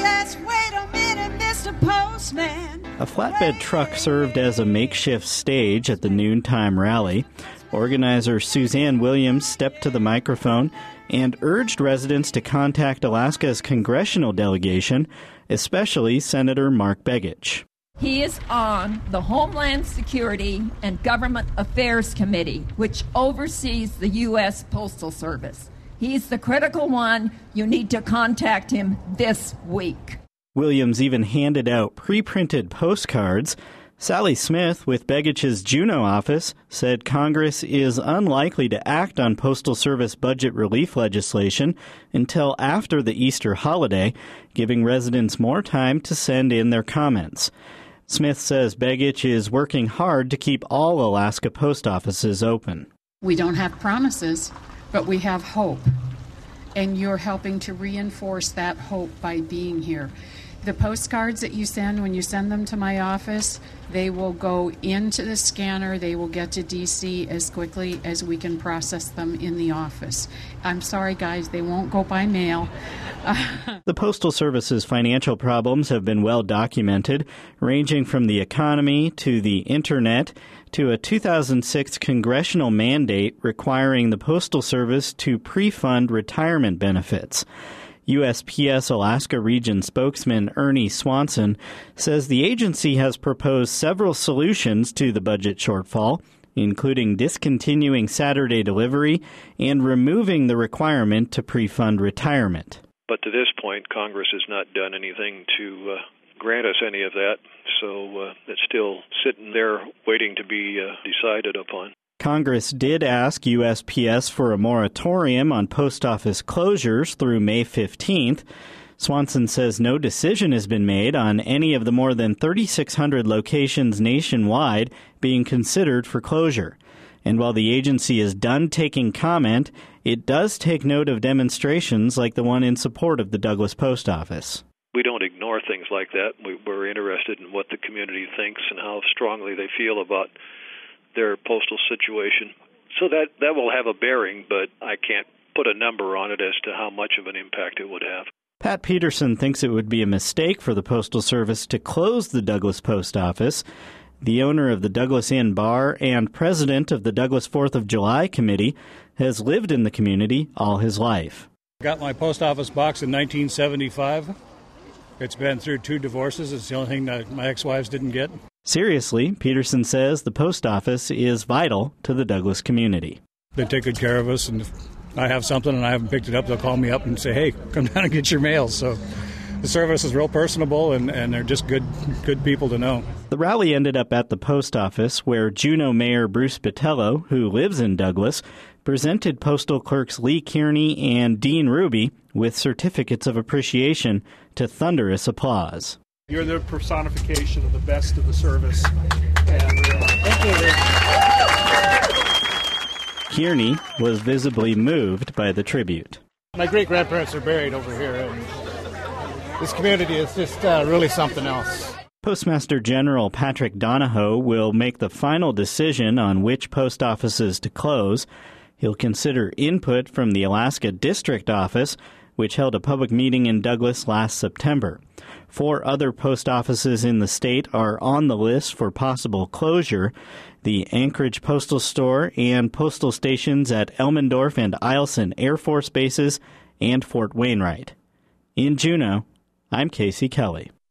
Just wait a minute, Mr. Postman. A flatbed truck served as a makeshift stage at the noontime rally. Organizer Suzanne Williams stepped to the microphone and urged residents to contact Alaska's congressional delegation, especially Senator Mark Begich. He is on the Homeland Security and Government Affairs Committee, which oversees the U.S. Postal Service. He's the critical one. You need to contact him this week. Williams even handed out pre-printed postcards. Sally Smith with Begich's Juneau office said Congress is unlikely to act on Postal Service budget relief legislation until after the Easter holiday, giving residents more time to send in their comments. Smith says Begich is working hard to keep all Alaska post offices open. We don't have promises, but we have hope, and you're helping to reinforce that hope by being here. The postcards that you send, when you send them to my office, they will go into the scanner. They will get to D.C. as quickly as we can process them in the office. I'm sorry, guys, they won't go by mail. The Postal Service's financial problems have been well documented, ranging from the economy to the Internet to a 2006 congressional mandate requiring the Postal Service to pre-fund retirement benefits. USPS Alaska Region spokesman Ernie Swanson says the agency has proposed several solutions to the budget shortfall, including discontinuing Saturday delivery and removing the requirement to pre-fund retirement. But to this point, Congress has not done anything to grant us any of that, so it's still sitting there waiting to be decided upon. Congress did ask USPS for a moratorium on post office closures through May 15th. Swanson says no decision has been made on any of the more than 3,600 locations nationwide being considered for closure. And while the agency is done taking comment, it does take note of demonstrations like the one in support of the Douglas Post Office. We don't ignore things like that. We're interested in what the community thinks and how strongly they feel about their postal situation. So that will have a bearing, but I can't put a number on it as to how much of an impact it would have. Pat Peterson thinks it would be a mistake for the Postal Service to close the Douglas Post Office. The owner of the Douglas Inn Bar and president of the Douglas 4th of July Committee has lived in the community all his life. Got my post office box in 1975. It's been through 2 divorces. It's the only thing that my ex-wives didn't get. Seriously, Peterson says the post office is vital to the Douglas community. They take good care of us, and if I have something and I haven't picked it up, they'll call me up and say, hey, come down and get your mail. So the service is real personable, and they're just good people to know. The rally ended up at the post office, where Juneau Mayor Bruce Botello, who lives in Douglas, presented postal clerks Lee Kearney and Dean Ruby with certificates of appreciation to thunderous applause. You're the personification of the best of the service. And, thank you. Kearney was visibly moved by the tribute. My great-grandparents are buried over here, and this community is just really something else. Postmaster General Patrick Donahoe will make the final decision on which post offices to close. He'll consider input from the Alaska District Office, which held a public meeting in Douglas last September. 4 other post offices in the state are on the list for possible closure: the Anchorage Postal Store and postal stations at Elmendorf and Eielson Air Force bases and Fort Wainwright. In Juneau, I'm Casey Kelly.